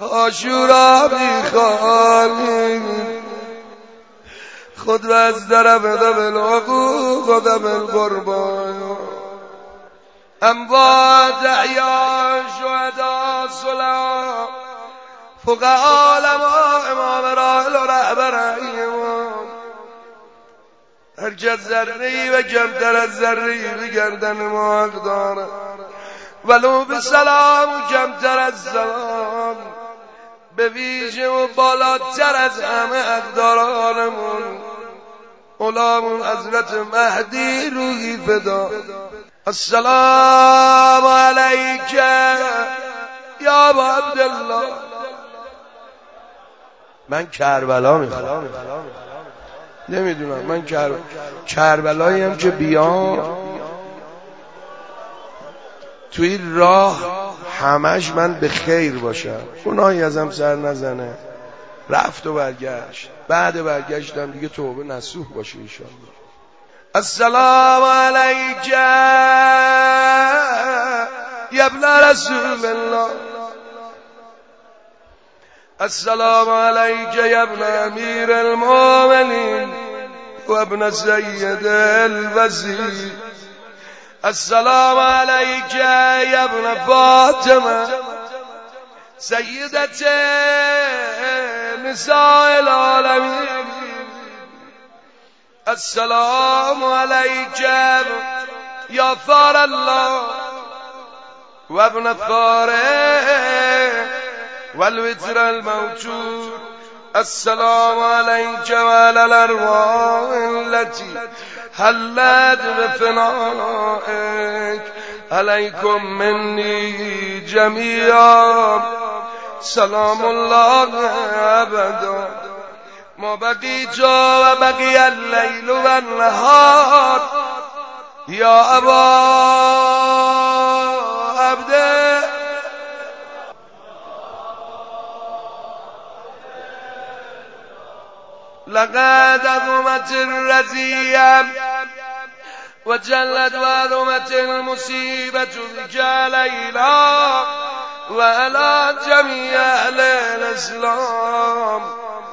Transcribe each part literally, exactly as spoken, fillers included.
عاشورا میخوانی خود و از درب دم العقوق و دم القربان اموات احیاء شهداء صلاح فقهاء علماء امام راحل و رهبر ایمان هر کس ذره‌ای و کمتر از ذره‌ای به گردن ما حق داره ولو به سلام و کمتر از سلام به ویژه و بالاتر از همه حقدارانمون غلام حضرت مهدی روحی فدا. السلام علیک یا ابا عبدالله. من کربلا میخوام، نمیدونم من کر... کربلایی هم که بیام توی راه همش من به خیر باشم، گناهی ازم سر نزنه، رفت و برگشت، بعد برگشتم دیگه توبه نصوح باشه انشاءالله. السلام علیک یا ابن رسول الله. السلام علیک یا ابن امیر المؤمنین و ابن سید الوزیر. السلام علیک یا ابن فاطمه سیدت نساء العالمین. السلام علیک یا ثار الله و ابن ثاره والوتر الموجود. السلام علیک و علی الارواح التي حلت بفنائك علیکم منی جمیعا سلام الله ابدا ما بقیت و بقی اللیل و النهار یا ابا عبد. لقد عظمت الرزية وجلت وعظمت المصيبة بك ليلا وعلى جميع أهل الإسلام.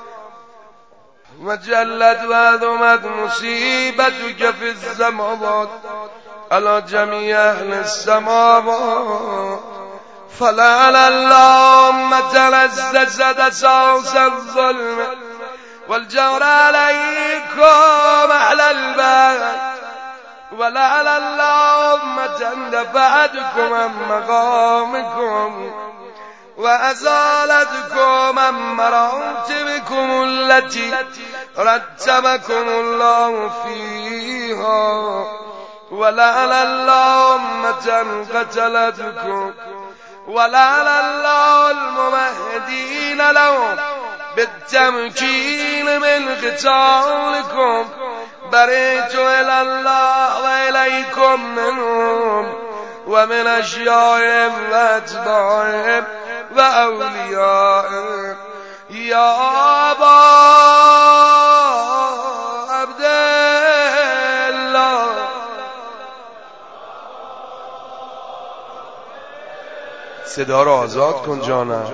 وجلت وعظمت مصيبتك في السماوات على جميع أهل السماوات. فلعل اللهم تلززت سوس الظلم والجور عليكم أهل البيت ولعل اللهم تندفعتكم عن مقامكم وأزالتكم عن مراتبكم التي رتبكم الله فيها ولعل اللهم تنقتلتكم ولعل الله الممهدين لهم بالتمكين من قتالكم. بريت إلى الله وإليكم منهم ومن أشيائهم وأتباعهم وأوليائهم يا أبا عبد الله. صدا رو آزاد کن جانم.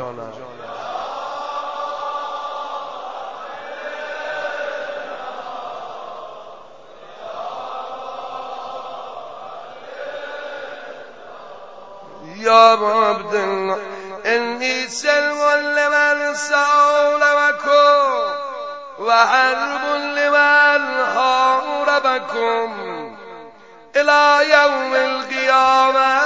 يا ابا عبد الله إني سلم لمن سولمكم وحرب لمن حاربكم إلى يوم القيامة.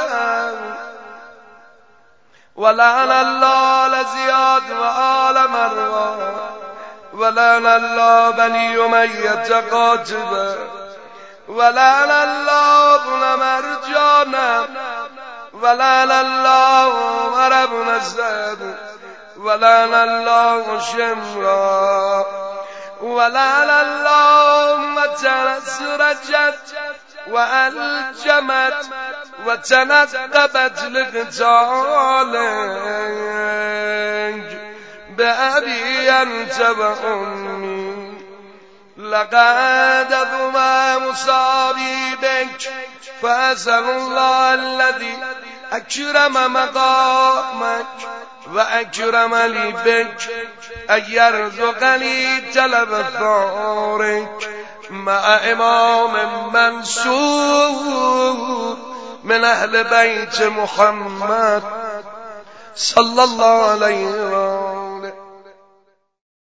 ولعن الله لزياد وآل مروان ولعن الله بني أمية قاتبا ولعن الله ابن مرجان ولعن الله عمر بن زيد ولعن الله شمرا ولعن الله أمة أسرجت وألجمت وتنقبت لقتالك بأبي أنت وأمي. لقد ذما مصابي بك فأسأل الله الذي أكرم مقامك و اکرم علی بک اگر زقلی طلب ثارک مع امام منصور من اهل بیت محمد صلی الله علیه و